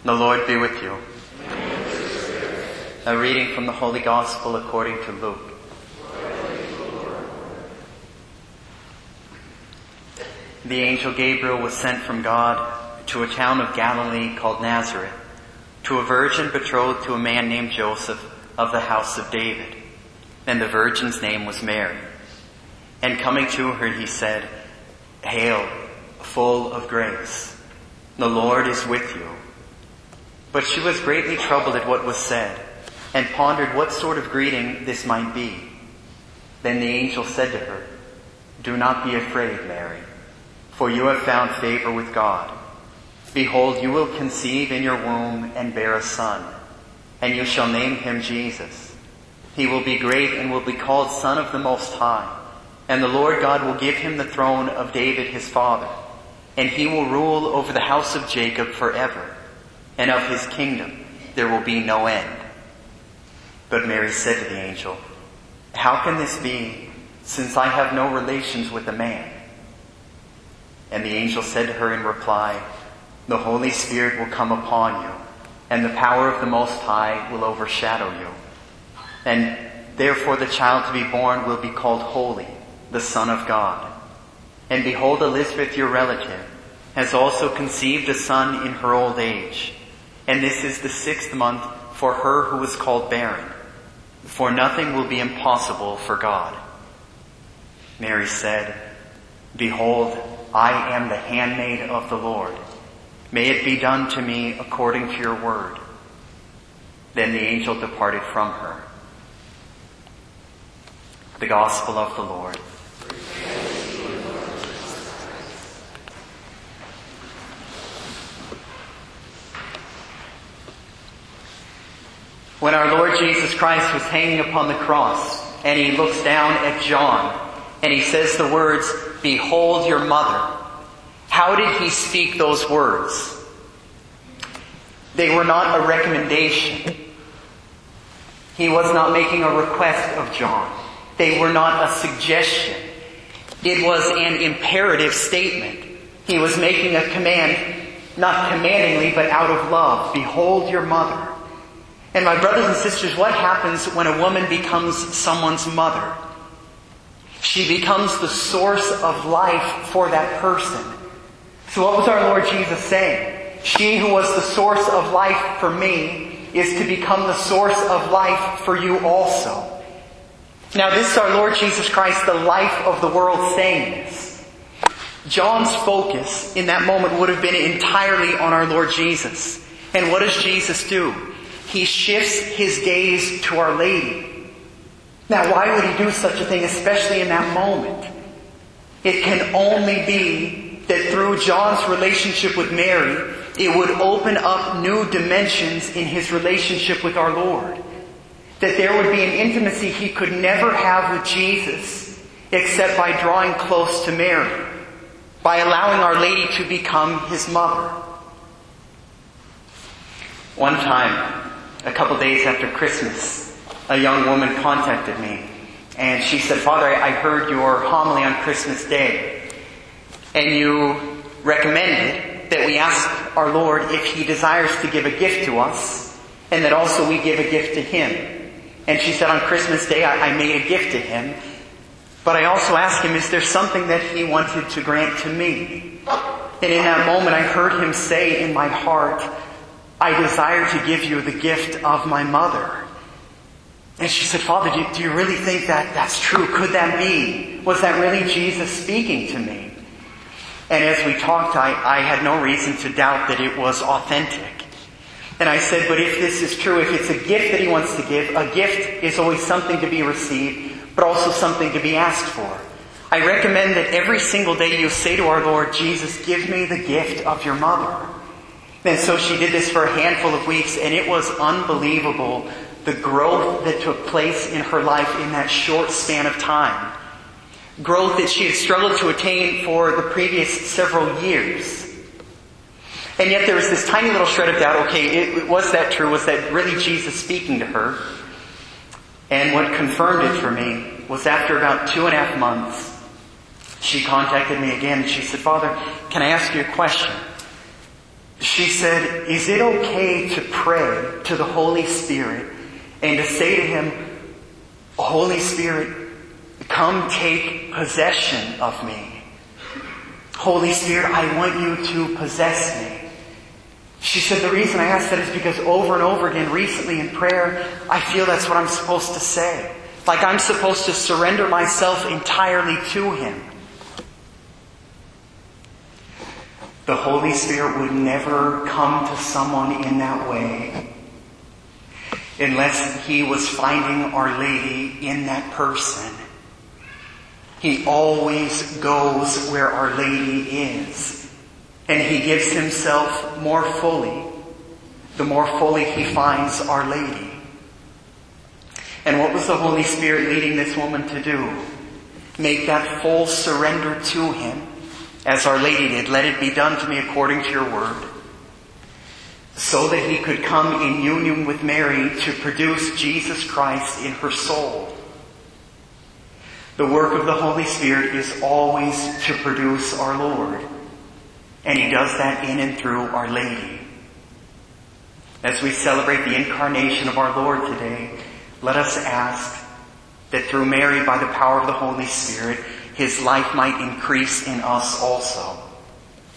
The Lord be with you. A reading from the Holy Gospel according to Luke. The angel Gabriel was sent from God to a town of Galilee called Nazareth, to a virgin betrothed to a man named Joseph of the house of David. And the virgin's name was Mary. And coming to her, he said, "Hail, full of grace, the Lord is with you." But she was greatly troubled at what was said, and pondered what sort of greeting this might be. Then the angel said to her, "Do not be afraid, Mary, for you have found favor with God. Behold, you will conceive in your womb and bear a son, and you shall name him Jesus. He will be great and will be called Son of the Most High, and the Lord God will give him the throne of David his father, and he will rule over the house of Jacob forever, and of his kingdom there will be no end." But Mary said to the angel, "How can this be, since I have no relations with a man?" And the angel said to her in reply, "The Holy Spirit will come upon you, and the power of the Most High will overshadow you. And therefore the child to be born will be called Holy, the Son of God. And behold, Elizabeth, your relative, has also conceived a son in her old age. And this is the 6th month for her who is called barren. For nothing will be impossible for God." Mary said, "Behold, I am the handmaid of the Lord. May it be done to me according to your word." Then the angel departed from her. The Gospel of the Lord. When our Lord Jesus Christ was hanging upon the cross, and he looks down at John, and he says the words, "Behold your mother," how did he speak those words? They were not a recommendation. He was not making a request of John. They were not a suggestion. It was an imperative statement. He was making a command, not commandingly, but out of love. "Behold your mother." And my brothers and sisters, what happens when a woman becomes someone's mother? She becomes the source of life for that person. So what was our Lord Jesus saying? She who was the source of life for me is to become the source of life for you also. Now this is our Lord Jesus Christ, the life of the world, saying this. John's focus in that moment would have been entirely on our Lord Jesus. And what does Jesus do? He shifts his gaze to Our Lady. Now, why would he do such a thing, especially in that moment? It can only be that through John's relationship with Mary, it would open up new dimensions in his relationship with our Lord. That there would be an intimacy he could never have with Jesus except by drawing close to Mary, by allowing Our Lady to become his mother. One time, a couple days after Christmas, a young woman contacted me, and she said, "Father, I heard your homily on Christmas Day, and you recommended that we ask our Lord if he desires to give a gift to us, and that also we give a gift to him." And she said, "On Christmas Day, I made a gift to him, but I also asked him, is there something that he wanted to grant to me?" And in that moment, I heard him say in my heart, "I desire to give you the gift of my mother." And she said, "Father, do you really think that that's true? Could that be? Was that really Jesus speaking to me?" And as we talked, I had no reason to doubt that it was authentic. And I said, "But if this is true, if it's a gift that he wants to give, a gift is always something to be received, but also something to be asked for. I recommend that every single day you say to our Lord, 'Jesus, give me the gift of your mother.'" And so she did this for a handful of weeks, and it was unbelievable, the growth that took place in her life in that short span of time. Growth that she had struggled to attain for the previous several years. And yet there was this tiny little shred of doubt, was that true? Was that really Jesus speaking to her? And what confirmed it for me was after about 2.5 months, she contacted me again and she said, "Father, can I ask you a question?" She said, is it okay to pray to the Holy Spirit and to say to Him, Holy Spirit, come take possession of me. Holy Spirit, I want you to possess me. She said, the reason I asked that is because over and over again recently in prayer, I feel that's what I'm supposed to say. Like I'm supposed to surrender myself entirely to Him. The Holy Spirit would never come to someone in that way unless He was finding Our Lady in that person. He always goes where Our Lady is. And He gives Himself more fully, the more fully He finds Our Lady. And what was the Holy Spirit leading this woman to do? Make that full surrender to Him, as Our Lady did. Let it be done to me according to your word. So that He could come in union with Mary to produce Jesus Christ in her soul. The work of the Holy Spirit is always to produce our Lord. And He does that in and through Our Lady. As we celebrate the incarnation of our Lord today, let us ask that through Mary, by the power of the Holy Spirit, His life might increase in us also.